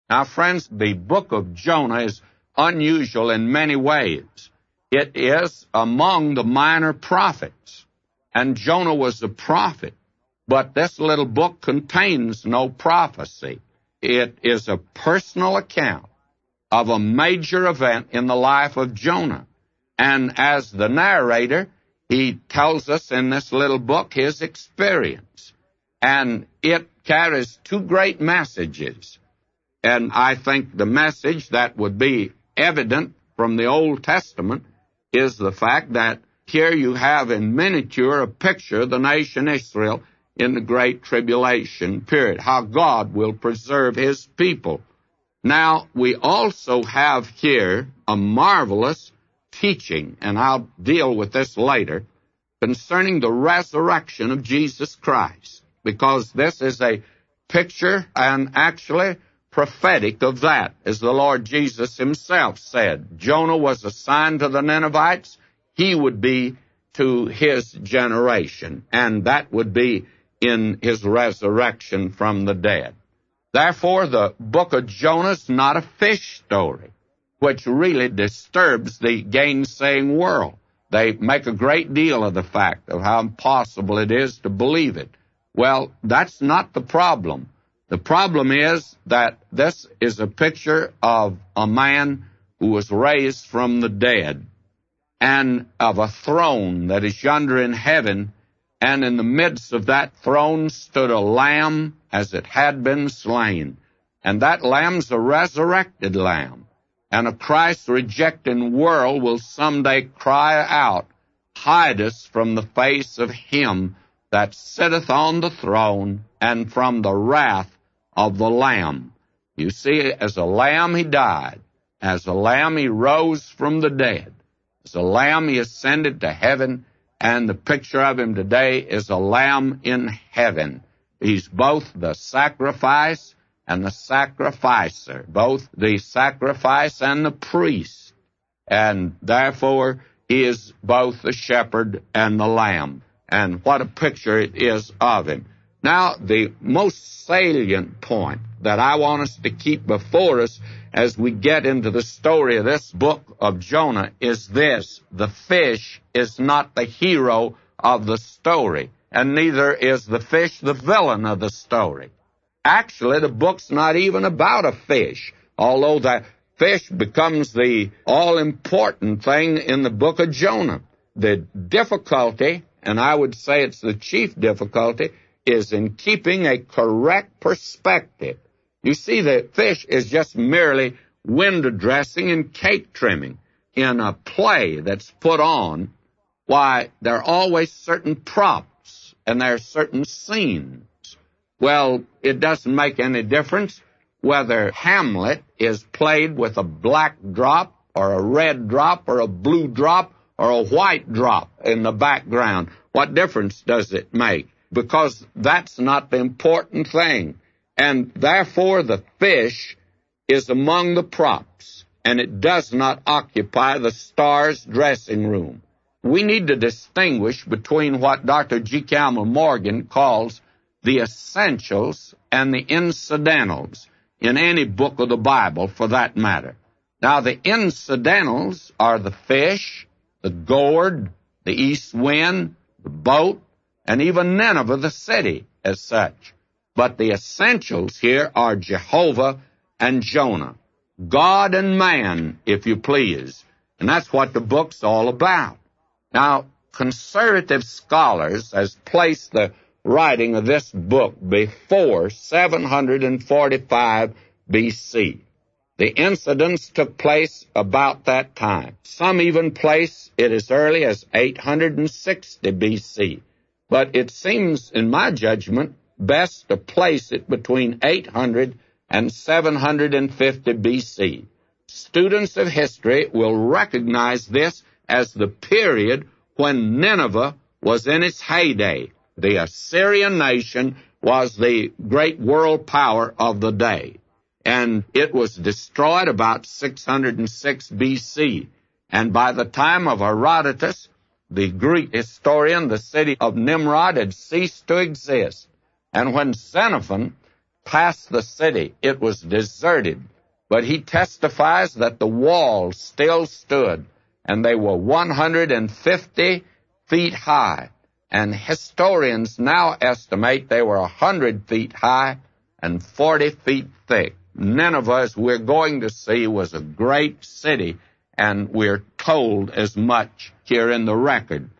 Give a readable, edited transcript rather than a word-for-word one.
Now, friends, the book of Jonah is unusual in many ways. It is among the minor prophets, and Jonah was a prophet. But this little book contains no prophecy. It is a personal account of a major event in the life of Jonah. And as the narrator, he tells us in this little book his experience. And it carries two great messages. And I think the message that would be evident from the Old Testament is the fact that here you have in miniature a picture of the nation Israel in the Great Tribulation period, how God will preserve His people. Now, we also have here a marvelous teaching, and I'll deal with this later, concerning the resurrection of Jesus Christ, because this is a picture and actually prophetic of that, as the Lord Jesus Himself said. Jonah was a sign to the Ninevites. He would be to his generation, and that would be in his resurrection from the dead. Therefore, the book of Jonah is not a fish story, which really disturbs the gainsaying world. They make a great deal of the fact of how impossible it is to believe it. Well, that's not the problem. The problem is that this is a picture of a man who was raised from the dead, and of a throne that is yonder in heaven, and in the midst of that throne stood a lamb as it had been slain. And that lamb's a resurrected lamb. And a Christ-rejecting world will someday cry out, "Hide us from the face of Him that sitteth on the throne, and from the wrath of the Lamb." You see, as a lamb He died. As a lamb He rose from the dead. As a lamb He ascended to heaven, and the picture of Him today is a lamb in heaven. He's both the sacrifice and the sacrificer, both the sacrifice and the priest, and therefore He is both the shepherd and the lamb. And what a picture it is of Him. Now, the most salient point that I want us to keep before us as we get into the story of this book of Jonah is this: the fish is not the hero of the story, and neither is the fish the villain of the story. Actually, the book's not even about a fish, although the fish becomes the all-important thing in the book of Jonah. The difficulty, and I would say it's the chief difficulty, is in keeping a correct perspective. You see, the fish is just merely window dressing and cake trimming. In a play that's put on, why, there are always certain props and there are certain scenes. Well, it doesn't make any difference whether Hamlet is played with a black drop or a red drop or a blue drop or a white drop in the background. What difference does it make? Because that's not the important thing. And therefore the fish is among the props, and it does not occupy the star's dressing room. We need to distinguish between what Dr. G. Campbell Morgan calls the essentials and the incidentals in any book of the Bible, for that matter. Now, the incidentals are the fish, the gourd, the east wind, the boat, and even Nineveh, the city, as such. But the essentials here are Jehovah and Jonah, God and man, if you please. And that's what the book's all about. Now, conservative scholars has placed the writing of this book before 745 B.C. The incidents took place about that time. Some even place it as early as 860 B.C. But it seems, in my judgment, best to place it between 800 and 750 B.C. Students of history will recognize this as the period when Nineveh was in its heyday. The Assyrian nation was the great world power of the day, and it was destroyed about 606 B.C. And by the time of Herodotus, the Greek historian, the city of Nimrod had ceased to exist. And when Xenophon past the city. It was deserted. But he testifies that the walls still stood, and they were 150 feet high. And historians now estimate they were 100 feet high and 40 feet thick. Nineveh, as we're going to see, was a great city, and we're told as much here in the record.